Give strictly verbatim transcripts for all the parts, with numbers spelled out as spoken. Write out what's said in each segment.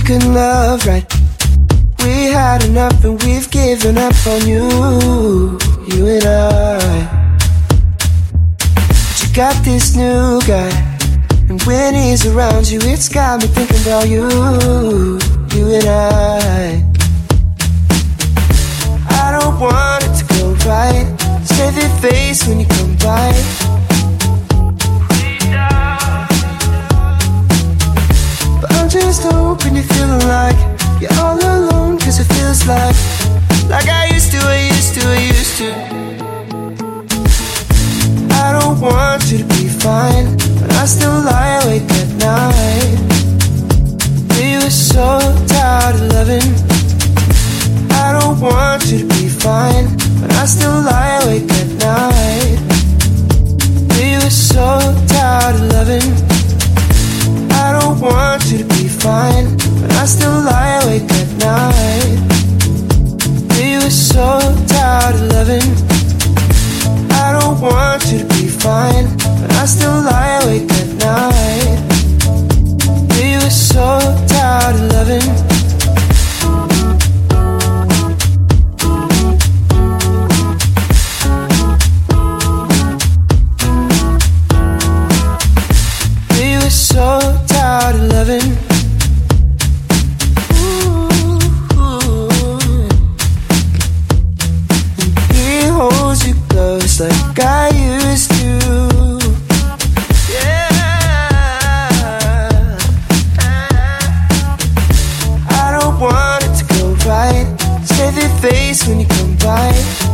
couldn't love right. We had enough and we've given up on you, you and I. But you got this new guy, and when he's around you, it's got me thinking about you, you and I. I don't want it to go right. Save your face when you come by. But I'm just hoping you're feeling like you're all alone, cause it feels like Like I used to, I used to, I used to. I don't want you to be fine, but I still lie awake at night. We were so tired of loving. I don't want you to be fine, but I still lie awake at night. We were so tired of loving. I don't want you to be fine, but I still lie awake at night. We were so tired of loving. I don't want you to be fine, but I still lie awake at night. We were so tired of loving. So tired of loving. Ooh, ooh. And he holds you close like I used to. Yeah. I don't want it to go right. Save your face when you come by.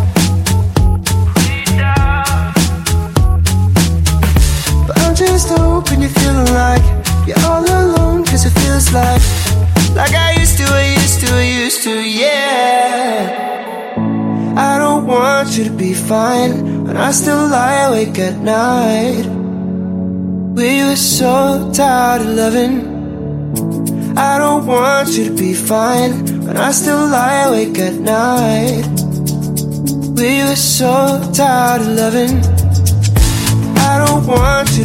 Just hoping you're feeling like you're all alone, cause it feels like Like I used to, I used to, I used to, yeah. I don't want you to be fine, but I still lie awake at night. We were so tired of loving. I don't want you to be fine, but I still lie awake at night. We were so tired of loving. I don't want